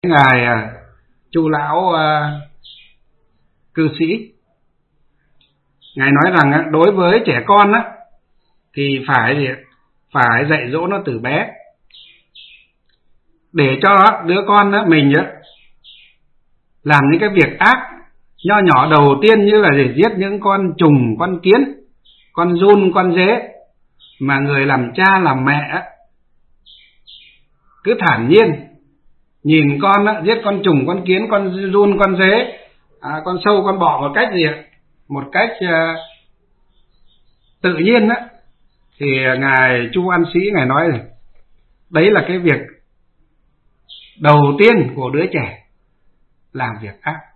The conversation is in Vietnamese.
Ngài Chu lão cư sĩ, ngài nói rằng đối với trẻ con thì phải dạy dỗ nó từ bé, để cho đứa con mình làm những cái việc ác nho nhỏ đầu tiên, như là để giết những con trùng, con kiến, con giun, con dế, mà người làm cha làm mẹ cứ thản nhiên nhìn con giết con trùng, con kiến, con giun, con dế, con sâu, con bọ một cách tự nhiên thì ngài Chu An Sĩ ngài nói rồi, đấy là cái việc đầu tiên của đứa trẻ làm việc ác.